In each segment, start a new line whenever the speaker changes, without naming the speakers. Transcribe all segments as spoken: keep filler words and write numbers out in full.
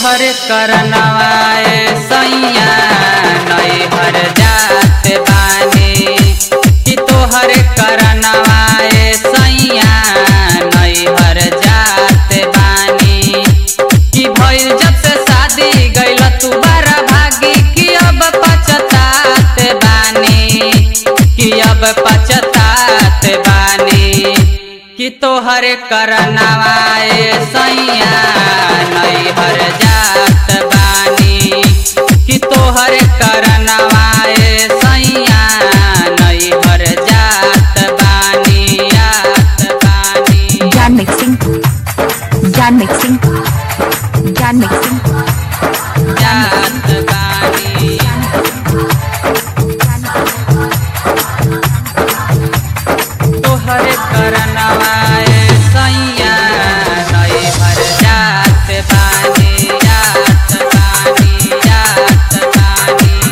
तोहर करनवाए सैया नैहर जात बानी कि तोहर करनवाए सैया नैहर जात बानी कि भइल जब से शादी गइल तू बड़ा भागी कि अब पछतात बानी कि अब पछतात बानी कि तोहर करनवाए सैया नैहर जात बानी कि तोहर करनवाए सैया नैहर जात बानी जात बानी।
Jan mixing, Jan mixing, Jan mixing,
जात बानी तोहर करनवाए सैया नैहर जात बानी जात बानी जात बानी।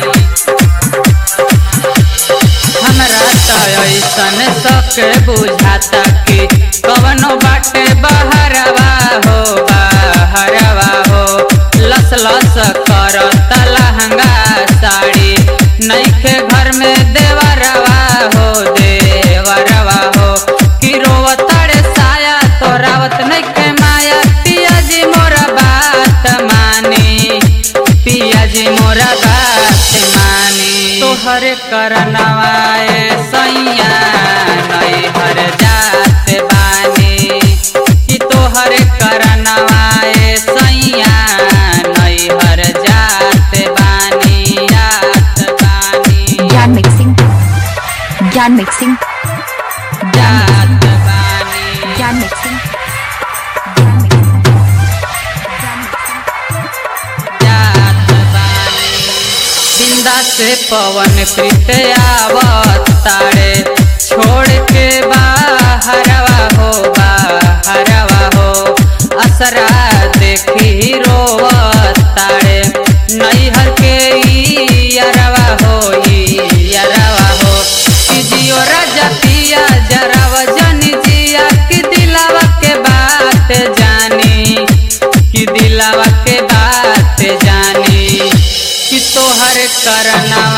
हमरा त ऐसन शक बुझाता कि कवनो बाटे बहरवा हो बहरवा हो लस लस करत लहंगा साड़ी नइखे घर में देवरवा हो देवरवा हो कि रोवताड़े साया तोरावत नइखे माया पिया जी मोरा बात मानी पिया जी मोरा बात मानी तोहर करनवाए सैया नैहर जात बानी कि तोहर करनवाए सैया नैहर जात बानी जात बानी।
Jan mixing, Jan mixing,
जात बानी
Jan mixing, Jan mixing, Jan mixing.
जात बानी। बिंदा से पवन प्रीत आवत तारे छोड़ के बाहरवा हो बाहरवा हो असरा देखी रोवत तारे नैहर के यारवा हो यारवा हो कि जियो राजा पिया जराव जन जिया कि दिलावा के बात जानी कि दिलावा के बात जानी कि तोहर करना